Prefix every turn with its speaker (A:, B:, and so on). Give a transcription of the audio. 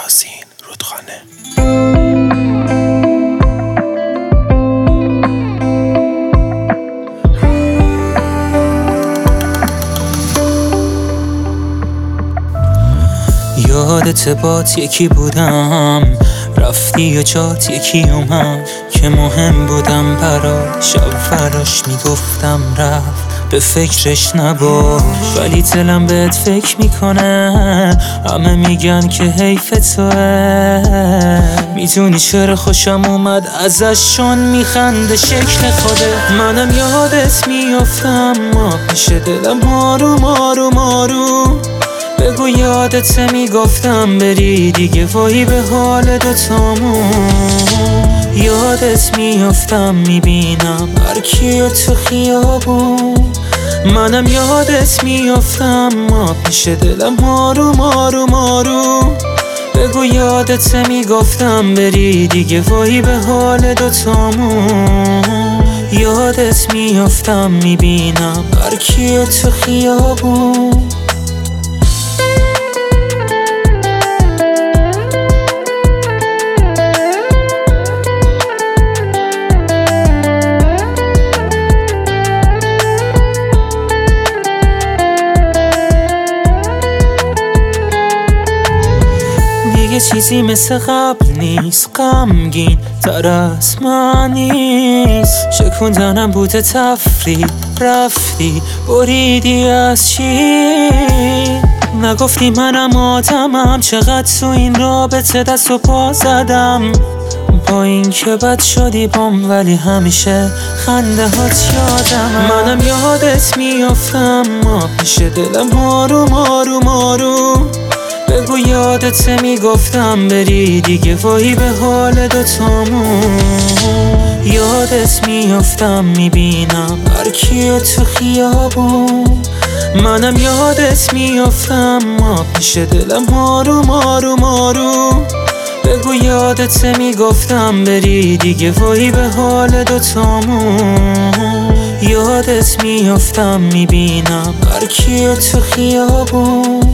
A: یاسین رودخانه.
B: یادت بات یکی بودم، رفتی و جات یکی اومد که مهم بودم برا. شب فراش میگفتم رفت، به فکرش نباش، ولی دلم بهت فکر میکنه. همه میگن که حیف توه، میدونی چرا خوشم اومد ازشون میخنده شکل خوده. منم یادت میافتم، ما پیش دلم آروم آروم آروم. بگو یادت میگفتم بری دیگه، وای به حال دوتامون. یادت میافتم میبینم هر کیو تو خیابون. منم یادت میافتم، ما پیش دلم آروم آروم آروم. بگو یادت میگفتم بری دیگه، وای به حال دوتامون. یادت میافتم میبینم هر کیو تو خیابون. یه چیزی مثل قبل نیست، غمگین تر از من نیست. شکوندنم بوده تفریح، رفتی بریدی از چی؟ نگفتی منم آدمم، چقدر تو این رابطه دست و پا زدم. با این که بد شدی بام، ولی همیشه خنده هات یادم. منم یادت میافتم، ما پیش دلم آروم آروم آروم. بگو یادت میگفتم بری دیگه، وای به حال دوتامون. یادت میافتم میبینم هر کیو تو خیابون. منم یادت میافتم، ما پیش دلم آروم آروم آروم. بگو یادت میگفتم بری دیگه، وای به حال دوتامون. یادت میافتم میبینم هر کیو تو خیابون.